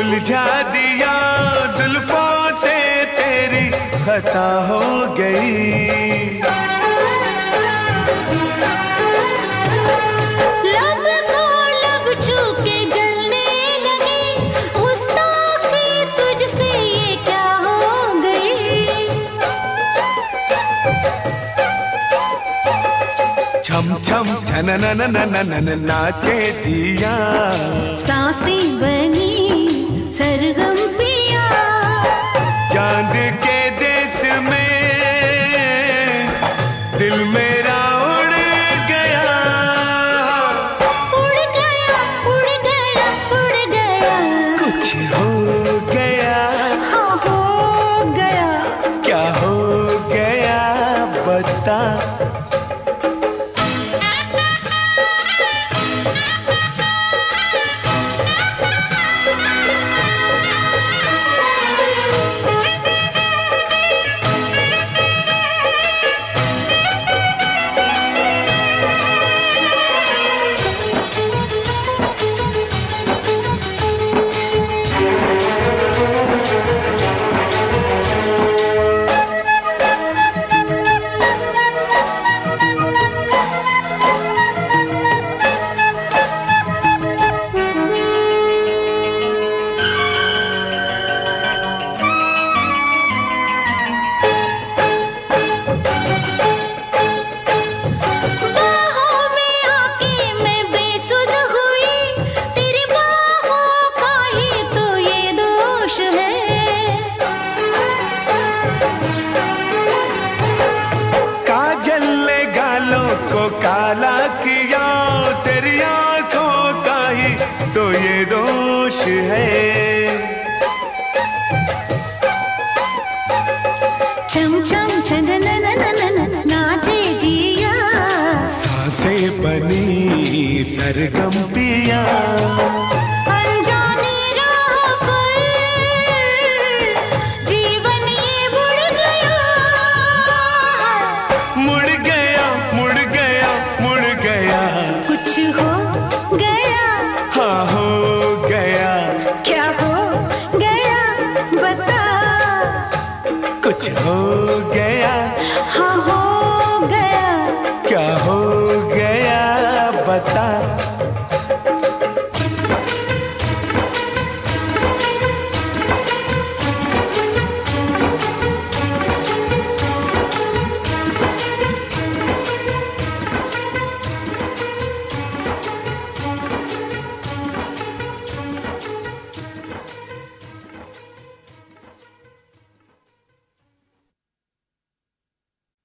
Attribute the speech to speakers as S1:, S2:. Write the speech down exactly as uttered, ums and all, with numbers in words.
S1: उलझा दिया जुल्फों से तेरी खता हो गई।
S2: लब को लब छू के जलने लगी, गुस्ताखी तुझसे ये क्या हो गई।
S1: छम छम छन न न न न नाचे जिया,
S2: सांसें बनी सरगम पिया।
S1: चांद के देश में दिल मेरा उड़ गया,
S2: उड़ गया उड़ गया उड़ गया।
S1: कुछ हो गया,
S2: हाँ हो गया।
S1: क्या हो गया बता। को काला किया तेरी आंखों का ही तो ये दोष है।
S2: छम छम छन न न न न नाचे जिया,
S1: सांसें बनी सरगम पिया।